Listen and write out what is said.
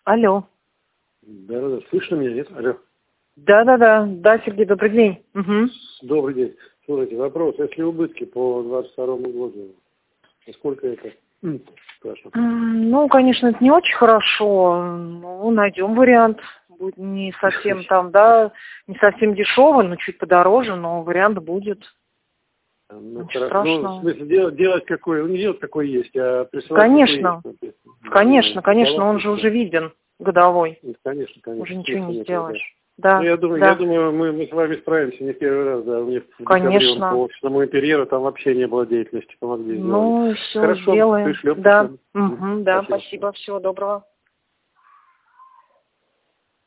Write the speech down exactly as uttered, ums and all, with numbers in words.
Алло. Да, да, да. Слышно меня, нет? Алло. Да-да-да. Да, Сергей, добрый день. Угу. Добрый день. Слушайте, вопрос. Если убытки по двадцать второму году, насколько это страшно? Ну, конечно, это не очень хорошо. Ну, найдем вариант. Будет не совсем там, да, не совсем дешевый, но чуть подороже, но вариант будет. Ну, Ничего хорошо. Ну, в страшного. смысле, делать, делать какой, ну, не делать какой есть, а присылать Конечно. какой есть. Конечно, Ну, конечно, он баланс, же уже виден годовой. ну, конечно, конечно. Уже ничего Смысла не нет, да. сделаешь. Да, Ну, я думаю, я да. думаю, мы, мы с вами справимся не в первый раз, да. У меня в декабре он Конечно. по офисному интерьеру, там вообще не было деятельности, помогли сделать. Ну, все Хорошо, сделаем. пришлем. Да. Пришлем. Угу, да, Спасибо. спасибо. Всего доброго.